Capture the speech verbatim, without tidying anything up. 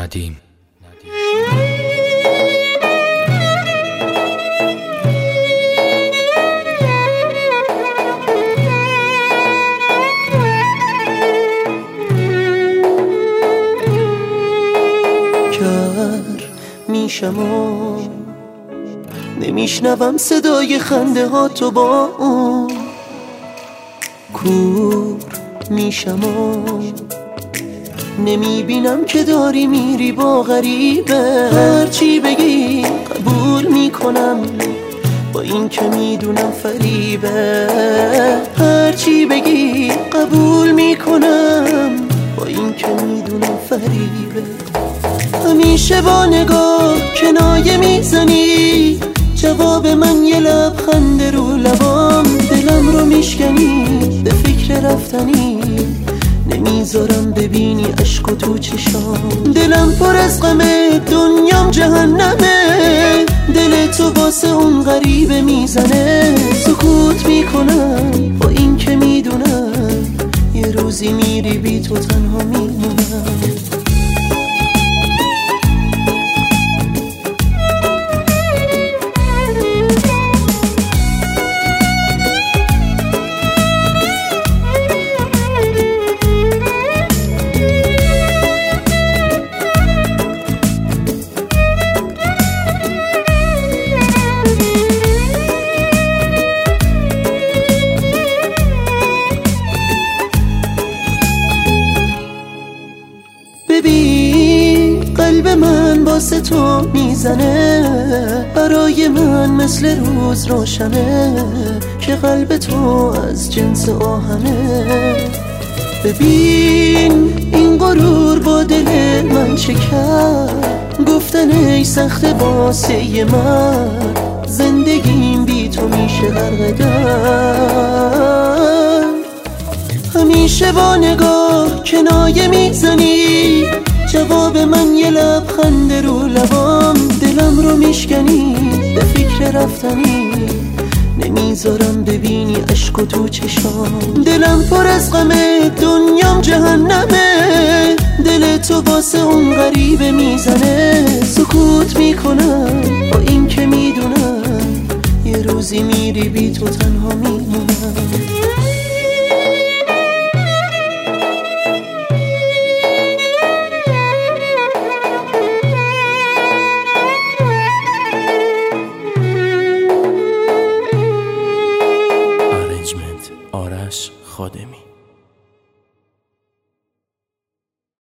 ندیم. کر میشم و نمیشنوم صدای خنده ها تو با اون. کور میشم و نمیبینم که داری میری با غریبه. هرچی بگی قبول میکنم با این که میدونم فریبه. هرچی بگی قبول میکنم با این که میدونم فریبه. همیشه با نگاه کنایه میزنی، جواب من یه لبخند رو لبام. دلم رو میشکنی به فکر رفتنی، نمیذارم ببینی عشق و تو چشام. دلم پر از غمه، دنیام جهنمه. دل تو واسه اون غریبه میزنه. سکوت میکنم با این که میدونم یه روزی میری بی تو تنها میمونم. ببین قلب من واسه تو میزنه، برای من مثل روز روشنه که قلب تو از جنس آهنه. ببین این غرور با دل من چه کرد، گفتن ای سخت واسه من، زندگیم بی تو میشه غرق در. همیشه با نگاه کنایه میزنی، جواب من یه لبخند رو لبام. دلم رو میشکنی به فکر رفتنی، نمیذارم ببینی عشق و تو چشام. دلم پر از غمه، دنیام جهنمه. دل تو واسه اون غریبه میزنه. سکوت میکنم با این که میدونم یه روزی میری بی تو تنها میمونم.